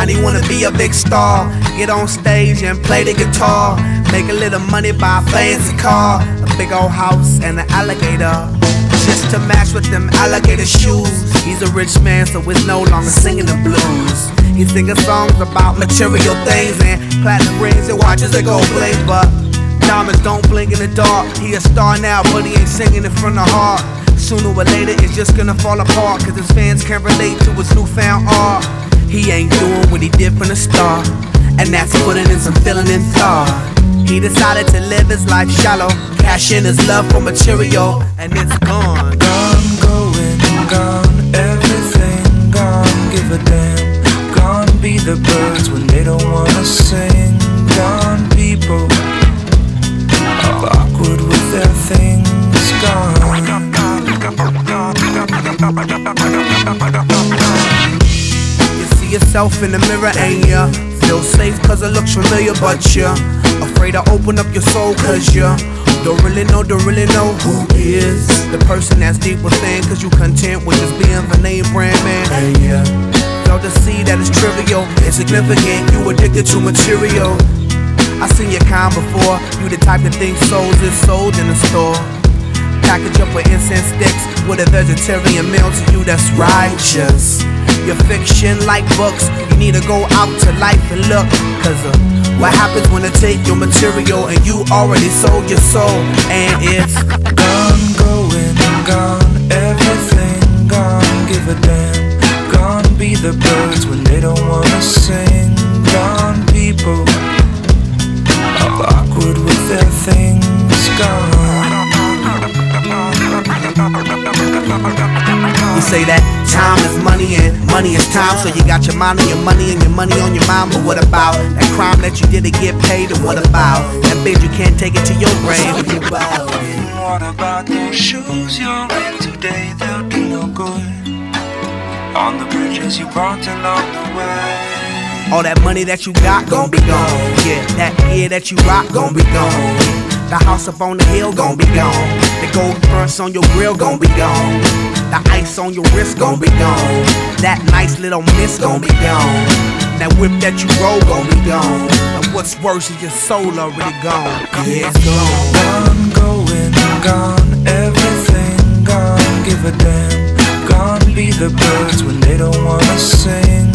grind, he wanna be a big star. Get on stage and play the guitar. Make a little money, buy a fancy car. A big old house and an alligator, just to match with them alligator shoes. He's a rich man, so it's no longer singing the blues. He's singing songs about material things and platinum rings and watches that go bling. But diamonds don't blink in the dark. He a star now, but he ain't singing it from the heart. Sooner or later it's just gonna fall apart, cause his fans can't relate to his newfound art. He ain't doing what he did from the start, and that's putting in some feeling and thought. He decided to live his life shallow, cash in his love for material, and it's gone. Gone, going, gone, everything gone, give a damn. Gone be the birds when they don't wanna sing. Gone people, all awkward with their things. Gone. You see yourself in the mirror and ya feel safe cause it looks familiar, but you're afraid to open up your soul cause you don't really know who is the person that's deep within, cause you content with just being the name brand man. And yeah, fail to see that it's trivial, insignificant, you addicted to material. I seen your kind before, you the type that thinks souls is sold in the store. Package up with incense sticks with a vegetarian meal to you that's righteous. Your fiction like books, you need to go out to life and look, cause what happens when they take your material and you already sold your soul, and it's gone, going, gone, everything gone, give a damn. Gone be the birds when they don't wanna sing. Gone people, all awkward with their things. Gone. You say that time is money and money is time, so you got your mind on your money and your money on your mind. But what about that crime that you did to get paid? And what about that bitch you can't take it to your grave? What about those shoes you're in today? They'll do no good on the bridges you burnt along the way. All that money that you got gon' be gone. Yeah, that gear that you rock gon' be gone. The house up on the hill gon' be gone. The gold fronts on your grill gon' be gone. The ice on your wrist gon' be gone. That nice little miss gon' be gone. That whip that you roll gon' be gone. And what's worse is your soul already gone. Yeah, it's gone. Gone, going, gone, everything gone, give a damn. Gone be the birds when they don't wanna sing.